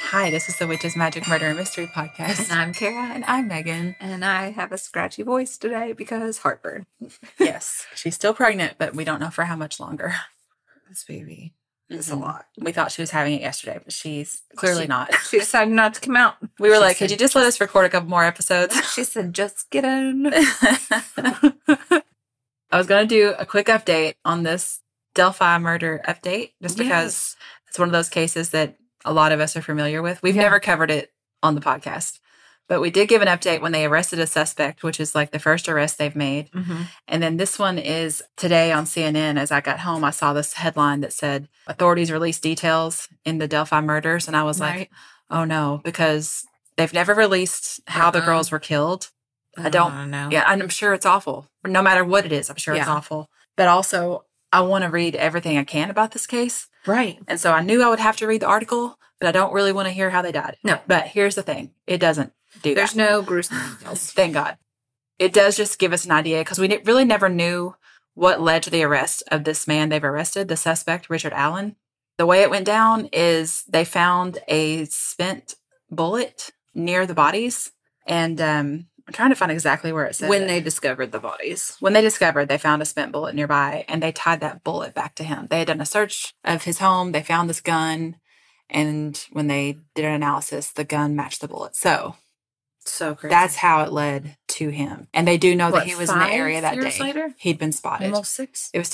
Hi, this is the Witches, Magic, Murder, and Mystery Podcast. And I'm Kara. And I'm Megan. And I have a scratchy voice today because heartburn. Yes, she's still pregnant, but we don't know for how much longer. This baby is a lot. We thought she was having it yesterday, but she's clearly not. She decided not to come out. We were like, could you just let us record a couple more episodes? She said, just get in. I was going to do a quick update on this Delphi murder update, just because it's one of those cases that a lot of us are familiar with. We've never covered it on the podcast, but we did give an update when they arrested a suspect, which is like the first arrest they've made. Mm-hmm. And then this one is today on CNN. As I got home, I saw this headline that said, authorities released details in the Delphi murders. And I was like, oh no, because they've never released how the girls were killed. I don't know. Yeah, and I'm sure it's awful. No matter what it is, I'm sure it's awful. But also, I want to read everything I can about this case. Right. And so I knew I would have to read the article, but I don't really want to hear how they died. No. But here's the thing. It doesn't do There's that. no gruesome details. Thank God. It does just give us an idea because we really never knew what led to the arrest of this man they've arrested, the suspect, Richard Allen. The way it went down is they found a spent bullet near the bodies. And I'm trying to find exactly where it said When they discovered the bodies. When they found a spent bullet nearby, and they tied that bullet back to him. They had done a search of his home. They found this gun, and when they did an analysis, the gun matched the bullet. So crazy. That's how it led to him. And they do know that he was in the area that day. Later? He'd been spotted. Almost 6? It was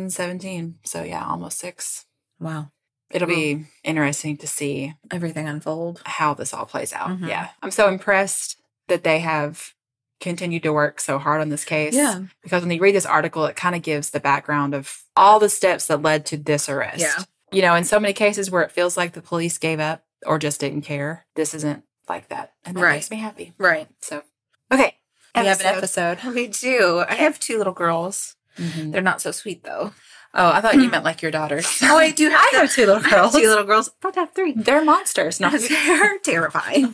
2017. So, yeah, almost 6. Wow. It'll be interesting to see everything unfold, how this all plays out. Mm-hmm. Yeah. I'm so impressed that they have continued to work so hard on this case. Yeah. Because when you read this article, it kind of gives the background of all the steps that led to this arrest. Yeah. You know, in so many cases where it feels like the police gave up or just didn't care, this isn't like that. And that makes me happy. Right. So, okay. We have an episode. We do. I have 2 little girls. Mm-hmm. They're not so sweet, though. Oh, I thought you meant like your daughters. Oh, I do have I have 2 little girls. 2 little girls. I have 3. They're monsters. No. They're terrifying.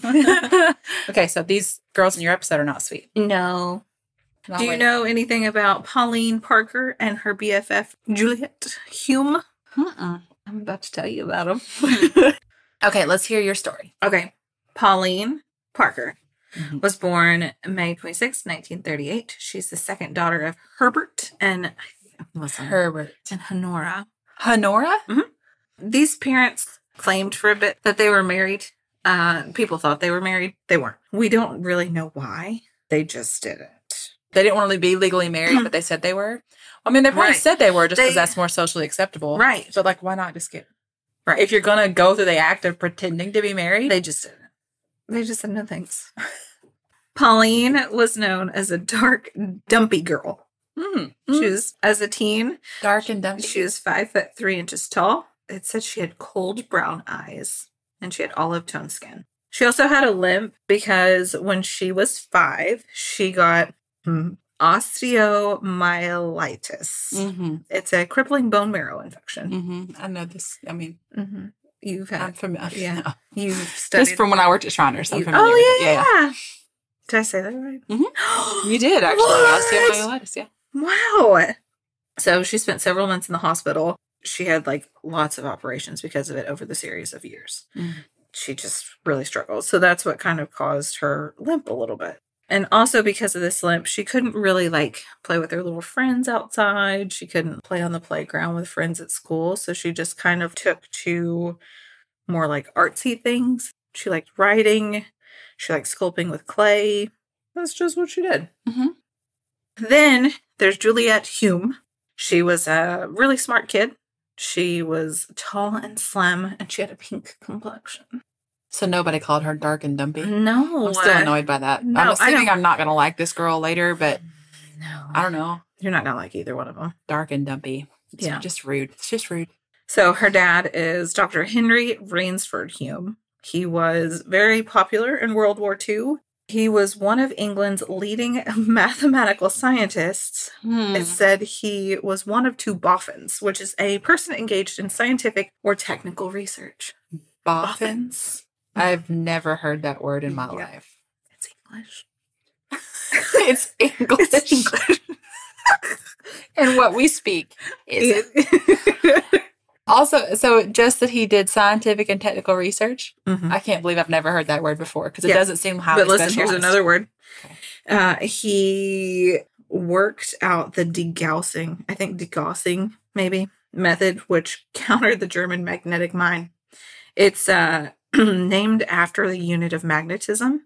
Okay, so these girls in your episode are not sweet. No. Do you know anything about Pauline Parker and her BFF, Juliet Hume? Mm-mm. I'm about to tell you about them. Okay, let's hear your story. Okay. Pauline Parker was born May 26, 1938. She's the second daughter of Herbert and Herbert and Honora. Honora? Mm-hmm. These parents claimed for a bit that they were married. People thought they were married. They weren't. We don't really know why. They just didn't. They didn't want to be legally married, but they said they were. I mean, they probably said they were just because that's more socially acceptable. Right. So, like, why not just get... Right. If you're going to go through the act of pretending to be married. They just didn't. They just said no thanks. Pauline was known as a dark, dumpy girl. She was, as a teen, dark and dumpy. She was 5'3" tall. It said she had cold brown eyes and she had olive toned skin. She also had a limp because when she was 5, she got osteomyelitis. Mm-hmm. It's a crippling bone marrow infection. Mm-hmm. I know this. I mean, you've had. I'm familiar. Yeah, no. You've studied. Just from when I worked at Shriners. I'm familiar. Oh with it. yeah. Did I say that right? Mm-hmm. You did actually. Osteomyelitis. Yeah. Wow. So she spent several months in the hospital. She had like lots of operations because of it over the series of years. Mm-hmm. She just really struggled. So that's what kind of caused her limp a little bit. And also because of this limp, she couldn't really like play with her little friends outside. She couldn't play on the playground with friends at school. So she just kind of took to more like artsy things. She liked writing. She liked sculpting with clay. That's just what she did. Mm-hmm. Then there's Juliet Hume. She was a really smart kid. She was tall and slim, and she had a pink complexion. So nobody called her dark and dumpy? No. I'm still annoyed by that. No, I'm assuming I'm not going to like this girl later, but no, I don't know. You're not going to like either one of them. Dark and dumpy. It's just rude. It's just rude. So her dad is Dr. Henry Rainsford Hume. He was very popular in World War II. He was one of England's leading mathematical scientists. It said he was one of 2 boffins, which is a person engaged in scientific or technical research. Boffins? I've never heard that word in my life. It's English. It's English. It's English. And what we speak is Also, so just that he did scientific and technical research. Mm-hmm. I can't believe I've never heard that word before because it doesn't seem highly But listen, specialized. here's another word. Okay. He worked out the degaussing maybe, method, which countered the German magnetic mine. It's named after the unit of magnetism.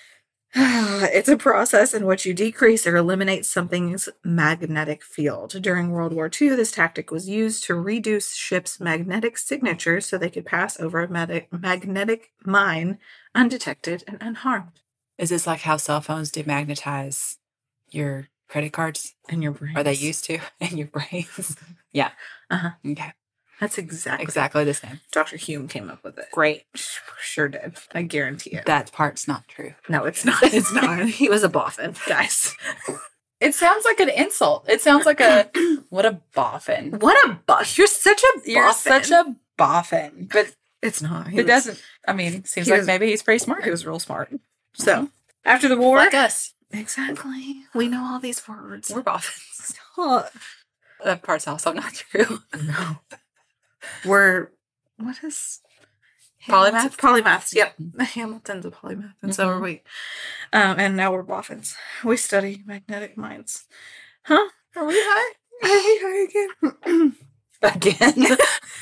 It's a process in which you decrease or eliminate something's magnetic field. During World War II, this tactic was used to reduce ships' magnetic signatures so they could pass over a magnetic mine undetected and unharmed. Is this like how cell phones demagnetize your credit cards? In your brain. Or they used to in your brains? Yeah. Uh-huh. Okay. That's exactly the same. Dr. Hume came up with it. Great. Sure did. I guarantee it. That part's not true. No, it's not. It's not. He was a boffin, guys. It sounds like an insult. It sounds like a what a boffin. What a boffin. You're such a boffin. But it's not. It doesn't. I mean, seems like maybe he's pretty smart. He was real smart. So after the war, like us. Exactly. We know all these words. We're boffins. Stop. That part's also not true. No. What is polymath? Polymaths. Yep. Hamilton's a polymath, and so are we. And now we're boffins. We study magnetic mines. Huh? Are we high? Are we high again?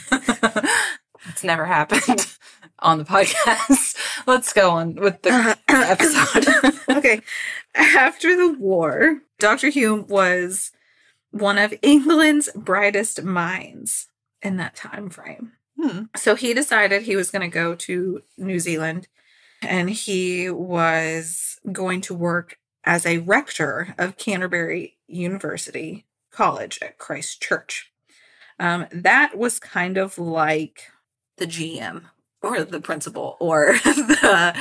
It's never happened on the podcast. Let's go on with the episode. Okay. After the war, Dr. Hume was one of England's brightest minds in that time frame. So he decided he was going to go to New Zealand, and he was going to work as a rector of Canterbury University College at Christ Church. That was kind of like the GM or the principal or the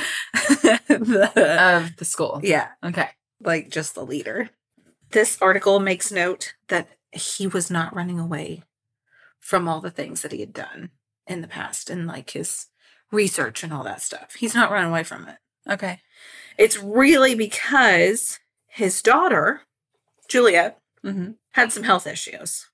of the school. Yeah. Okay. Like just the leader. This article makes note that he was not running away from all the things that he had done in the past and like his research and all that stuff. He's not running away from it. Okay. It's really because his daughter, Juliet, had some health issues.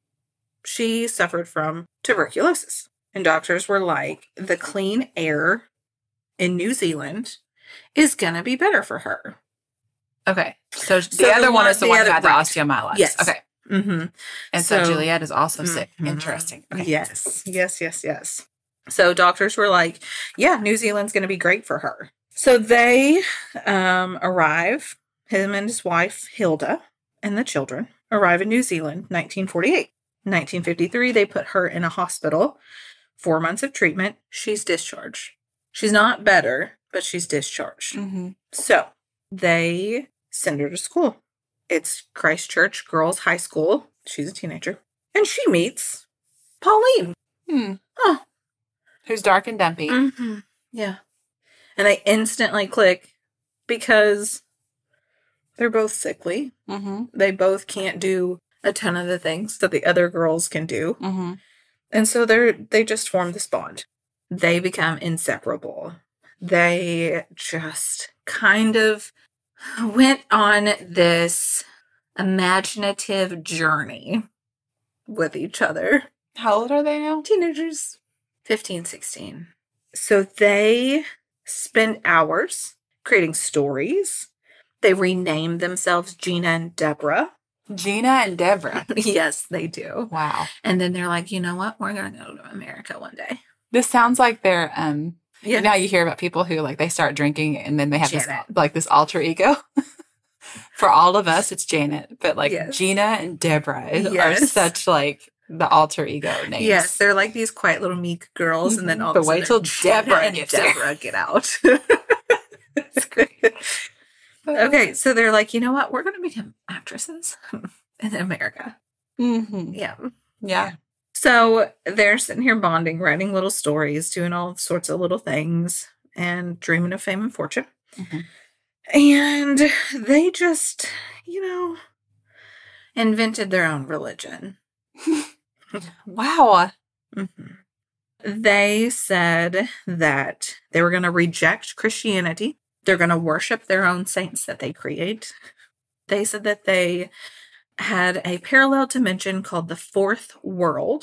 She suffered from tuberculosis. And doctors were like, the clean air in New Zealand is going to be better for her. Okay. So the other one is the one who had the osteomyelitis. Yes. Okay. And so Juliet is also sick. Interesting. Okay. Yes. So doctors were like, yeah, New Zealand's going to be great for her. So they arrive, him and his wife, Hilda, and the children arrive in New Zealand, 1948. 1953, they put her in a hospital. 4 months of treatment. She's discharged. She's not better, but she's discharged. So they send her to school. It's Christ Church Girls High School. She's a teenager. And she meets Pauline. Oh. Who's dark and dumpy. Yeah. And they instantly click because they're both sickly. They both can't do a ton of the things that the other girls can do. And so they just form this bond. They become inseparable. They just kind of went on this imaginative journey with each other. How old are they now? Teenagers. 15, 16. So they spend hours creating stories. They rename themselves Gina and Deborah. Gina and Deborah. Yes, they do. Wow. And then they're like, you know what? We're going to go to America one day. This sounds like they're, you know, you hear about people who like they start drinking and then they have this alter ego. For all of us, it's Janet. But like Gina and Deborah are such like the alter ego names. Yes, they're like these quiet little meek girls. And then all but wait till Deborah get out. It's great. Okay, so they're like, you know what? We're going to become actresses in America. Yeah. So they're sitting here bonding, writing little stories, doing all sorts of little things, and dreaming of fame and fortune. And they just, invented their own religion. Wow. They said that they were going to reject Christianity. They're going to worship their own saints that they create. They said that they had a parallel dimension called the fourth world,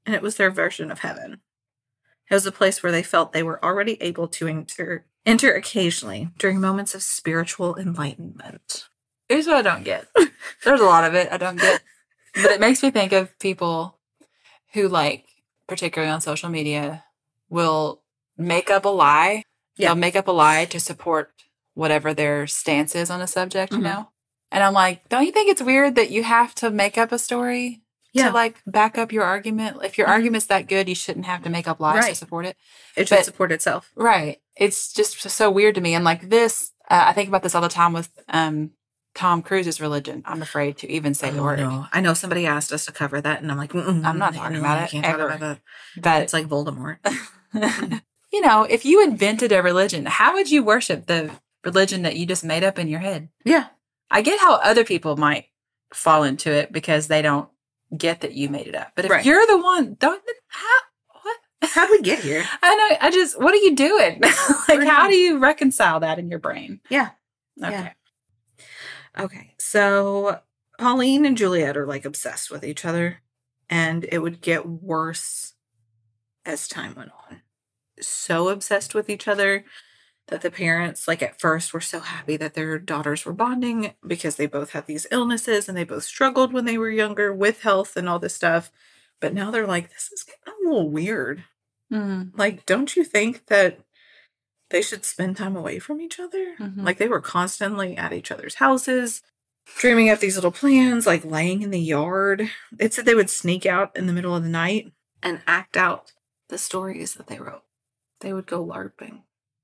and it was their version of heaven. It was a place where they felt they were already able to enter occasionally during moments of spiritual enlightenment. Here's what I don't get. There's a lot of it I don't get. But it makes me think of people who, like, particularly on social media, will make up a lie. Yeah. They'll make up a lie to support whatever their stance is on a subject, you know? And I'm like, don't you think it's weird that you have to make up a story to, like, back up your argument? If your argument's that good, you shouldn't have to make up lies to support it. It should support itself. Right. It's just so weird to me. And, like, this, I think about this all the time with Tom Cruise's religion. I'm afraid to even say the word. No. I know somebody asked us to cover that, and I'm like, I'm not talking about it. Can't ever. talk about that. But it's like Voldemort. You know, if you invented a religion, how would you worship the religion that you just made up in your head? Yeah. I get how other people might fall into it because they don't get that you made it up. But if you're the one, how'd we get here? I know. What are you doing? Like, how do you reconcile that in your brain? Yeah. Okay. Yeah. Okay. So Pauline and Juliet are, like, obsessed with each other, and it would get worse as time went on. So obsessed with each other that the parents, like, at first were so happy that their daughters were bonding because they both had these illnesses and they both struggled when they were younger with health and all this stuff. But now they're like, this is getting a little weird. Like, don't you think that they should spend time away from each other? Like, they were constantly at each other's houses, dreaming up these little plans, like laying in the yard. It said they would sneak out in the middle of the night and act out the stories that they wrote. They would go LARPing.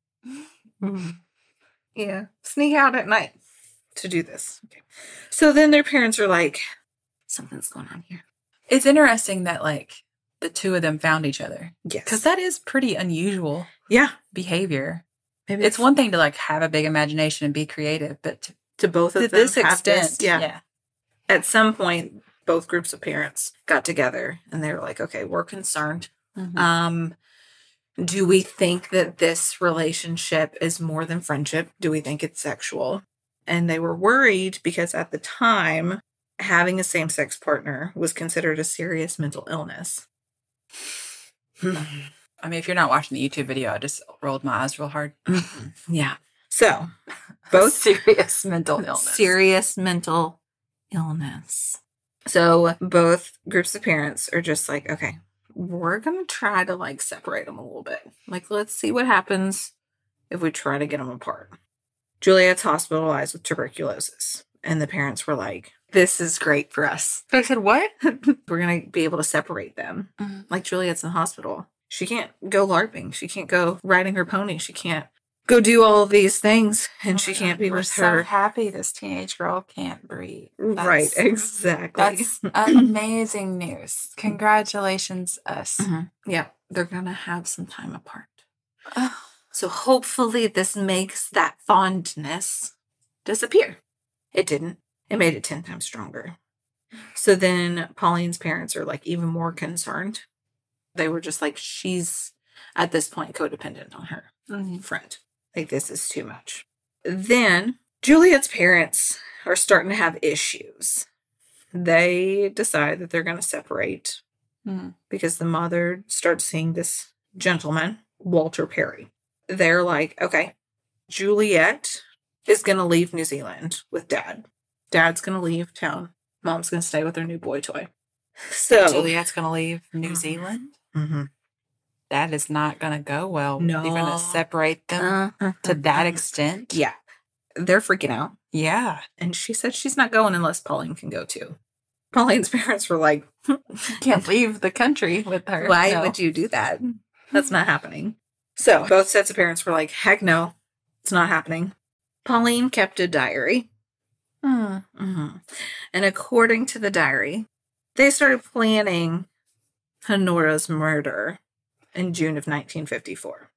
Yeah. Sneak out at night to do this. Okay. So then their parents are like, something's going on here. It's interesting that, like, the two of them found each other. Yes. Because that is pretty unusual behavior. Maybe it's one thing to, like, have a big imagination and be creative, but to both of them this extent. Yeah. At some point, both groups of parents got together and they were like, okay, we're concerned. Do we think that this relationship is more than friendship? Do we think it's sexual? And they were worried because at the time, having a same-sex partner was considered a serious mental illness. I mean, if you're not watching the YouTube video, I just rolled my eyes real hard. Yeah. So, both serious mental illness. Serious mental illness. So, both groups of parents are just like, okay, we're going to try to, like, separate them a little bit. Like, let's see what happens if we try to get them apart. Juliet's hospitalized with tuberculosis. And the parents were like, this is great for us. They said, what? We're going to be able to separate them. Like, Juliet's in the hospital. She can't go LARPing. She can't go riding her pony. She can't go do all of these things. And she can't be with her. We're so happy this teenage girl can't breathe. Right, exactly. That's amazing news. Congratulations, us. Yeah, they're going to have some time apart. So hopefully this makes that fondness disappear. It didn't. It made it 10 times stronger. So then Pauline's parents are, like, even more concerned. They were just like, she's at this point codependent on her friend. Like, this is too much. Then Juliet's parents are starting to have issues. They decide that they're going to separate because the mother starts seeing this gentleman, Walter Perry. They're like, okay, Juliet is going to leave New Zealand with Dad. Dad's going to leave town. Mom's going to stay with her new boy toy. So Juliet's going to leave New Zealand? That is not going to go well. No. You're going to separate them to that extent? Yeah. They're freaking out. Yeah. And she said she's not going unless Pauline can go too. Pauline's parents were like, can't leave the country with her. Why would you do that? That's not happening. So both sets of parents were like, heck no, it's not happening. Pauline kept a diary. And according to the diary, they started planning Honora's murder in June of 1954.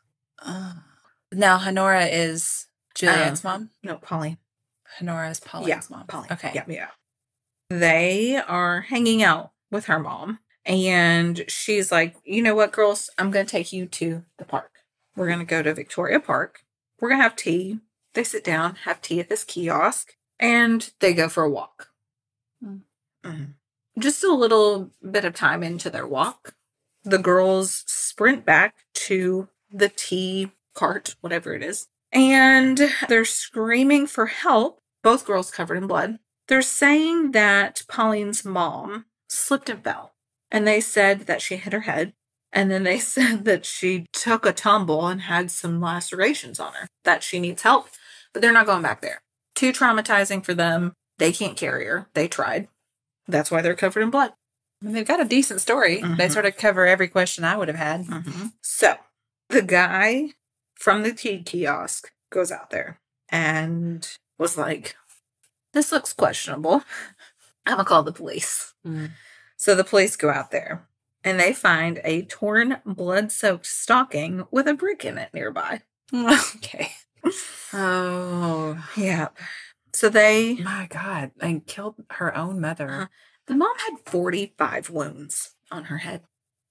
Now, Honora is Juliet's mom? No, Pauline. Honora is Pauline's mom. Pauline. Okay. Yeah. They are hanging out with her mom. And she's like, you know what, girls? I'm going to take you to the park. We're going to go to Victoria Park. We're going to have tea. They sit down, have tea at this kiosk, and they go for a walk. Just a little bit of time into their walk, the girls sprint back to the tea cart, whatever it is, and they're screaming for help. Both girls covered in blood. They're saying that Pauline's mom slipped and fell, and they said that she hit her head, and then they said that she took a tumble and had some lacerations on her, that she needs help, but they're not going back there. Too traumatizing for them. They can't carry her. They tried. That's why they're covered in blood. And they've got a decent story. They sort of cover every question I would have had. So the guy from the tea kiosk goes out there and was like, this looks questionable. I'm going to call the police. So the police go out there and they find a torn, blood-soaked stocking with a brick in it nearby. Okay. Oh. Yeah. So they... My God. And killed her own mother. The mom had 45 wounds on her head.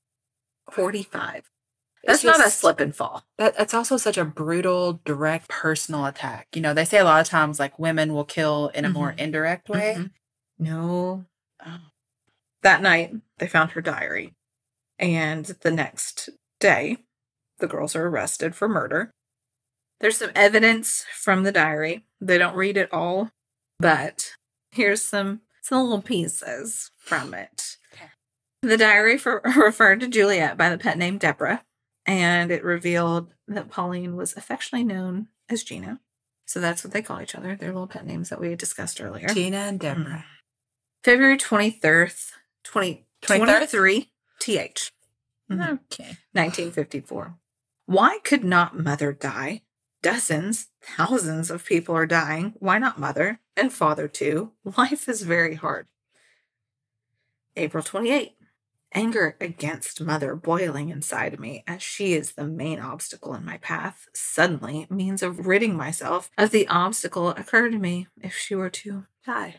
45. That's not a slip and fall. It's also such a brutal, direct, personal attack. You know, they say a lot of times, like, women will kill in a more indirect way. No. Oh. That night, they found her diary. And the next day, the girls are arrested for murder. There's some evidence from the diary. They don't read it all, but here's some little pieces from it. Okay. The diary referred to Juliet by the pet name Deborah, and it revealed that Pauline was affectionately known as Gina. So that's what they call each other. Their little pet names that we discussed earlier. Gina and Deborah. February 23rd, 2023, TH. Okay. 1954. Why could not mother die? Dozens, thousands of people are dying. Why not mother? And father too. Life is very hard. April 28. Anger against mother boiling inside me as she is the main obstacle in my path. Suddenly, means of ridding myself of the obstacle occurred to me if she were to die.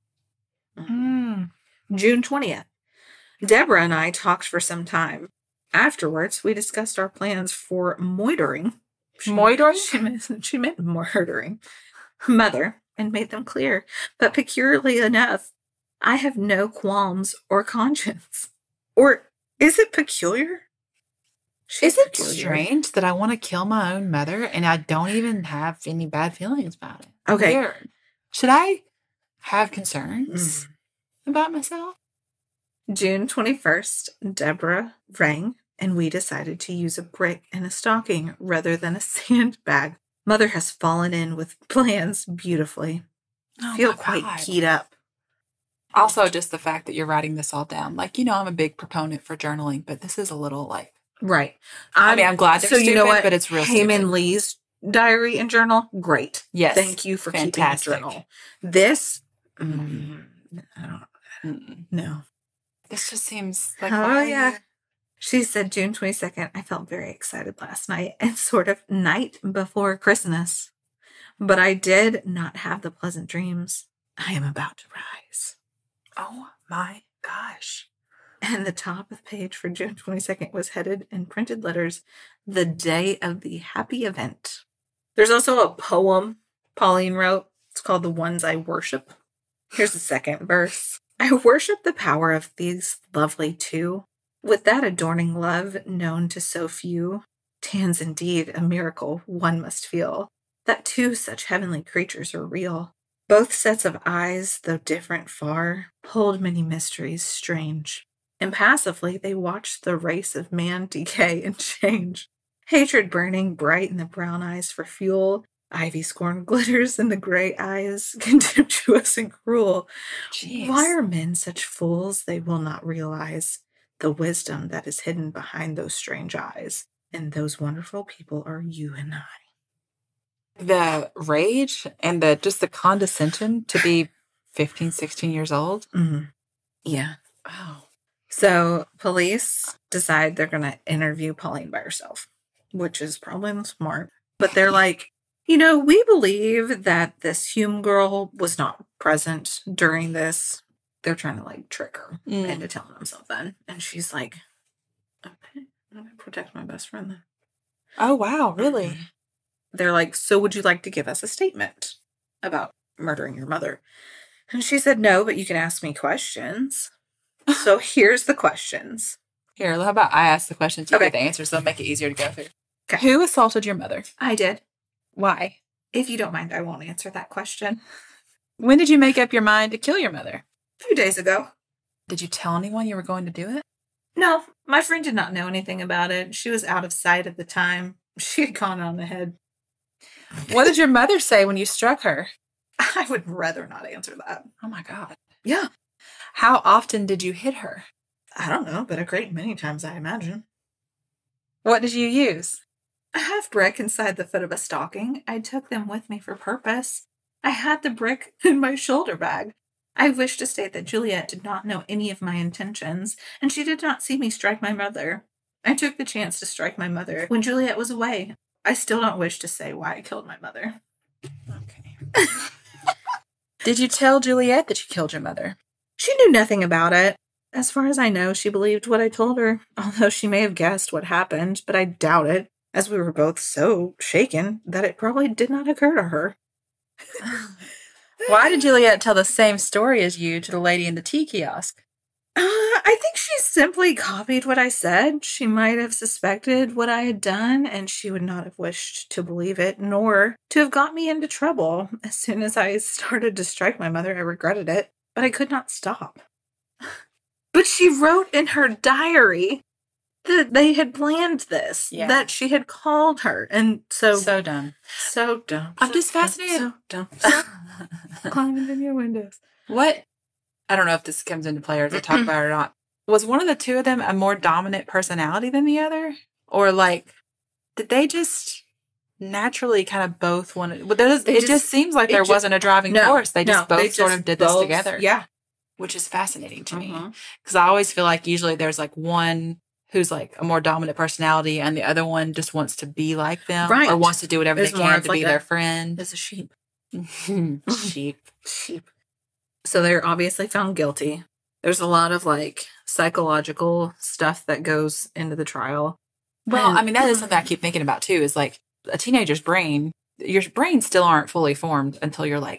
June 20th. Deborah and I talked for some time. Afterwards, we discussed our plans for moitering. Moitering? She meant murdering mother and made them clear. But peculiarly enough, I have no qualms or conscience. Or is it peculiar? Is it strange that I want to kill my own mother and I don't even have any bad feelings about it? Okay. Weird. Should I have concerns about myself? June 21st, Deborah rang and we decided to use a brick and a stocking rather than a sandbag. Mother has fallen in with plans beautifully. I feel quite keyed up. Also, just the fact that you're writing this all down. Like, you know, I'm a big proponent for journaling, but this is a little like... Right. I'm glad they're stupid, you know what? But it's real Heyman Lee's diary and journal, great. Yes. Thank you for keeping a journal. This, I don't know. This just seems like... Oh, yeah. She said, June 22nd, I felt very excited last night and sort of night before Christmas. But I did not have the pleasant dreams. I am about to rise. Oh my gosh. And the top of the page for June 22nd was headed in printed letters, the day of the happy event. There's also a poem Pauline wrote. It's called The Ones I Worship. Here's the second verse. I worship the power of these lovely two. With that adorning love known to so few, 'Tans indeed a miracle one must feel, that two such heavenly creatures are real. Both sets of eyes, though different far, hold many mysteries strange. Impassively they watch the race of man decay and change. Hatred burning bright in the brown eyes for fuel, ivy scorn glitters in the gray eyes, contemptuous and cruel. Jeez. Why are men such fools they will not realize the wisdom that is hidden behind those strange eyes? And those wonderful people are you and I. The rage and the condescension to be 15, 16 years old. Yeah. Wow. So police decide they're going to interview Pauline by herself, which is probably smart. But they're like, you know, we believe that this Hume girl was not present during this. They're trying to like trick her into telling them something. And she's like, okay, I'm going to protect my best friend then. Oh, wow. Really? They're like, so would you like to give us a statement about murdering your mother? And she said, no, but you can ask me questions. So here's the questions. Here, how about I ask the questions, you Okay. get the answers, so it'll make it easier to go through. Okay. Who assaulted your mother? I did. Why? If you don't mind, I won't answer that question. When did you make up your mind to kill your mother? A few days ago. Did you tell anyone you were going to do it? No, my friend did not know anything about it. She was out of sight at the time. She had gone on ahead. What did your mother say when you struck her? I would rather not answer that. Oh my God. Yeah. How often did you hit her? I don't know, but a great many times, I imagine. What did you use? I have brick inside the foot of a stocking. I took them with me for purpose. I had the brick in my shoulder bag. I wish to state that Juliet did not know any of my intentions, and she did not see me strike my mother. I took the chance to strike my mother when Juliet was away. I still don't wish to say why I killed my mother. Okay. Did you tell Juliet that you killed your mother? She knew nothing about it. As far as I know, she believed what I told her, although she may have guessed what happened, but I doubt it, as we were both so shaken that it probably did not occur to her. Why did Juliet tell the same story as you to the lady in the tea kiosk? I think she simply copied what I said. She might have suspected what I had done, and she would not have wished to believe it, nor to have got me into trouble. As soon as I started to strike my mother, I regretted it, but I could not stop. But she wrote in her diary that they had planned this, that she had called her, and so dumb. So dumb. I'm just fascinated. So dumb. Climbing in your windows. What? I don't know if this comes into play or to talk about it or not. Was one of the two of them a more dominant personality than the other? Or like, did they just naturally kind of both want to? It just seems like there wasn't a driving force. They just both sort of did this together. Yeah. Which is fascinating to me. Because I always feel like usually there's like one who's like a more dominant personality and the other one just wants to be like them. Right. Or wants to do whatever they can to be their friend. It's a sheep. Sheep. So they're obviously found guilty. There's a lot of like psychological stuff that goes into the trial. Well, I mean, that is something I keep thinking about too, is like a teenager's brain, your brains still aren't fully formed until you're like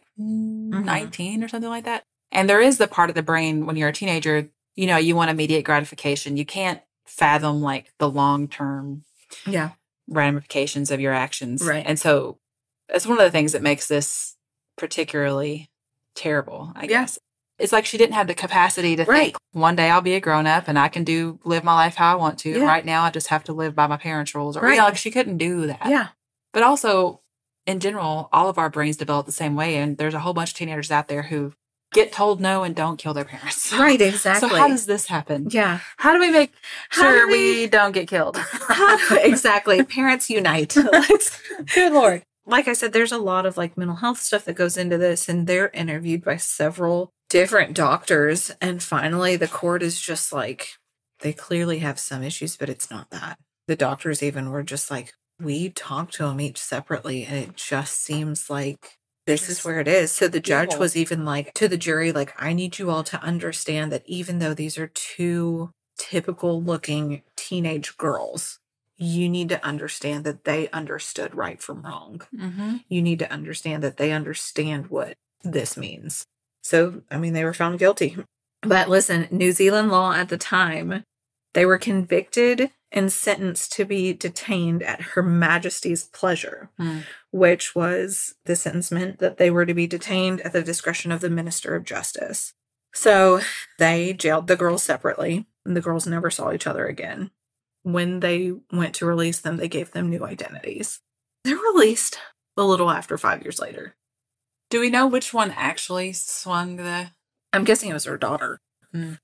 19 or something like that. And there is the part of the brain when you're a teenager, you want immediate gratification. You can't fathom like the long-term ramifications of your actions. Right. And so that's one of the things that makes this particularly terrible, I guess. It's like she didn't have the capacity to think, one day I'll be a grown-up and I can live my life how I want to. Yeah. Right now, I just have to live by my parents' rules. Or, like she couldn't do that. Yeah. But also, in general, all of our brains develop the same way. And there's a whole bunch of teenagers out there who get told no and don't kill their parents. Right, exactly. So how does this happen? Yeah. How do we make sure we don't get killed? Exactly. Parents unite. Good Lord. Like I said, there's a lot of like mental health stuff that goes into this, and they're interviewed by several different doctors. And finally, the court is just like, they clearly have some issues, but it's not that. The doctors even were just like, we talked to them each separately, and it just seems like this is where it is. So the judge was even like to the jury, like, I need you all to understand that even though these are two typical looking teenage girls, you need to understand that they understood right from wrong. Mm-hmm. You need to understand that they understand what this means. So, I mean, they were found guilty. But listen, New Zealand law at the time, they were convicted and sentenced to be detained at Her Majesty's pleasure, which was the sentence meant that they were to be detained at the discretion of the Minister of Justice. So they jailed the girls separately, and the girls never saw each other again. When they went to release them, they gave them new identities. They're released a little after 5 years later. Do we know which one actually swung the... I'm guessing it was her daughter. 5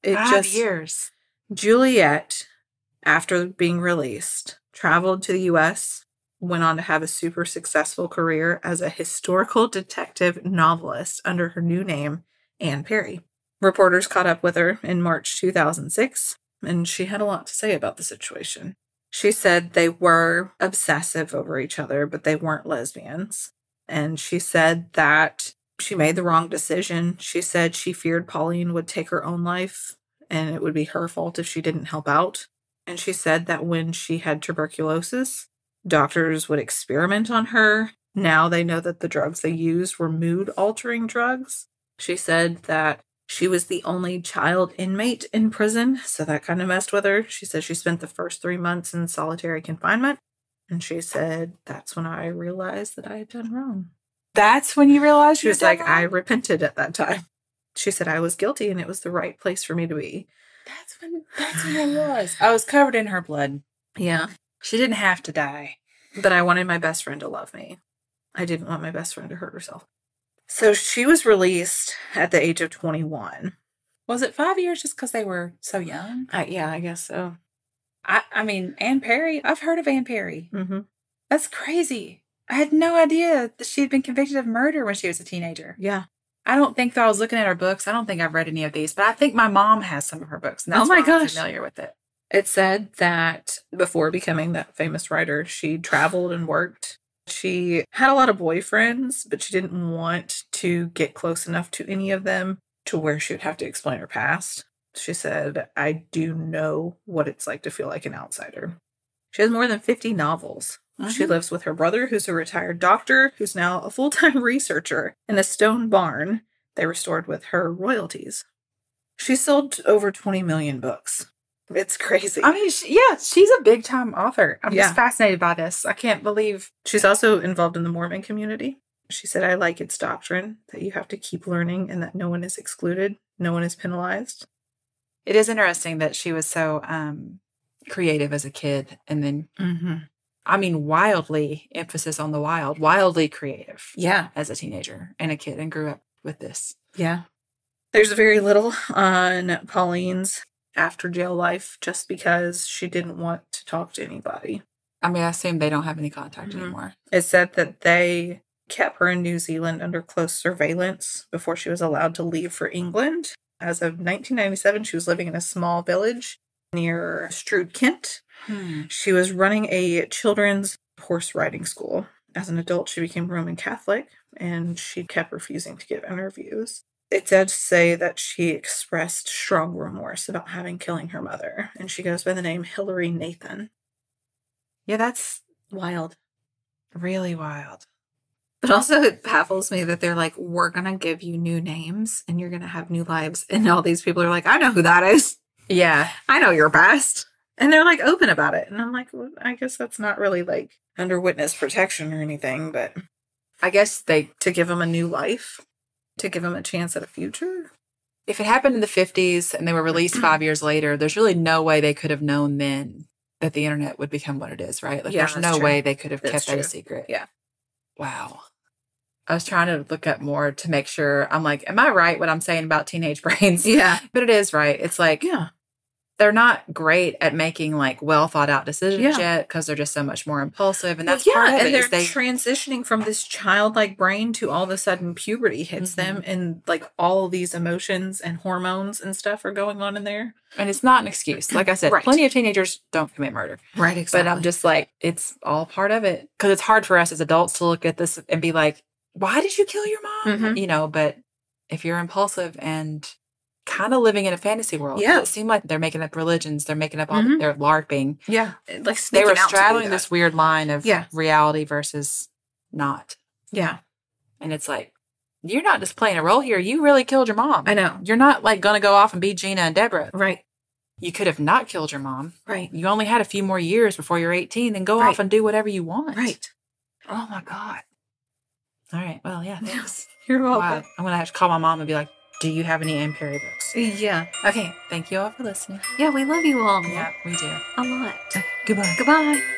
years. Juliet, after being released, traveled to the U.S., went on to have a super successful career as a historical detective novelist under her new name, Anne Perry. Reporters caught up with her in March 2006, and she had a lot to say about the situation. She said they were obsessive over each other, but they weren't lesbians. And she said that she made the wrong decision. She said she feared Pauline would take her own life, and it would be her fault if she didn't help out. And she said that when she had tuberculosis, doctors would experiment on her. Now they know that the drugs they used were mood-altering drugs. She said that She was the only child inmate in prison, so that kind of messed with her. She said she spent the first 3 months in solitary confinement, and she said, that's when I realized that I had done wrong. That's when you realized She was like, I repented at that time. She said I was guilty and it was the right place for me to be. That's when it was. I was covered in her blood. Yeah. She didn't have to die. But I wanted my best friend to love me. I didn't want my best friend to hurt herself. So she was released at the age of 21. Was it 5 years just because they were so young? Yeah, I guess so. I mean, Ann Perry. I've heard of Ann Perry. Mm-hmm. That's crazy. I had no idea that she'd been convicted of murder when she was a teenager. Yeah. I don't think, though, I was looking at her books. I don't think I've read any of these, but I think my mom has some of her books. And that's why I'm familiar with it. It said that before becoming that famous writer, she traveled and worked. She had a lot of boyfriends, but she didn't want to get close enough to any of them to where she would have to explain her past. She said, I do know what it's like to feel like an outsider. She has more than 50 novels. Mm-hmm. She lives with her brother, who's a retired doctor, who's now a full-time researcher in a stone barn they restored with her royalties. She sold over 20 million books. It's crazy. I mean, she's a big-time author. I'm just fascinated by this. I can't believe. She's also involved in the Mormon community. She said, I like its doctrine that you have to keep learning and that no one is excluded, no one is penalized. It is interesting that she was so creative as a kid and then, I mean, wildly, emphasis on the wild, wildly creative. Yeah. As a teenager and a kid and grew up with this. Yeah. There's very little on Pauline's after jail life just because she didn't want to talk to anybody. I mean, I assume they don't have any contact anymore. It said that they kept her in New Zealand under close surveillance before she was allowed to leave for England. As of 1997, she was living in a small village near Strood, Kent. She was running a children's horse riding school. As an adult, she became Roman Catholic, and she kept refusing to give interviews. It does say that she expressed strong remorse about killing her mother, and she goes by the name Hilary Nathan. Yeah, that's wild. Really wild. But also it baffles me that they're like, we're going to give you new names, and you're going to have new lives. And all these people are like, I know who that is. Yeah. I know your past. And they're like open about it. And I'm like, well, I guess that's not really like under witness protection or anything, but I guess to give them a new life, to give them a chance at a future. If it happened in the 50s and they were released 5 years later, there's really no way they could have known then that the internet would become what it is, right? Like, there's no way they could have kept that a secret. Yeah. Wow. I was trying to look up more to make sure. I'm like, am I right what I'm saying about teenage brains? Yeah. But it is right. It's like, they're not great at making like well thought out decisions yet because they're just so much more impulsive. And that's part of it. And they're transitioning from this childlike brain to all of a sudden puberty hits them, and like all of these emotions and hormones and stuff are going on in there. And it's not an excuse. Like I said, plenty of teenagers don't commit murder. Right, exactly. But I'm just like, it's all part of it. Because it's hard for us as adults to look at this and be like, why did you kill your mom? You know, but if you're impulsive and kind of living in a fantasy world. It seemed like they're making up religions. They're making up all they're LARPing. Yeah. Like they were straddling this weird line of reality versus not. Yeah. And it's like, you're not just playing a role here. You really killed your mom. I know. You're not like going to go off and be Gina and Deborah. Right. You could have not killed your mom. Right. You only had a few more years before you're 18. Then go off and do whatever you want. Right. Oh my God. All right. Well, yeah. Thanks. You're welcome. Wow. I'm going to have to call my mom and be like, do you have any Ann Perry books? Yeah. Okay. Thank you all for listening. Yeah, we love you all. Yeah, we do. A lot. Goodbye. Goodbye.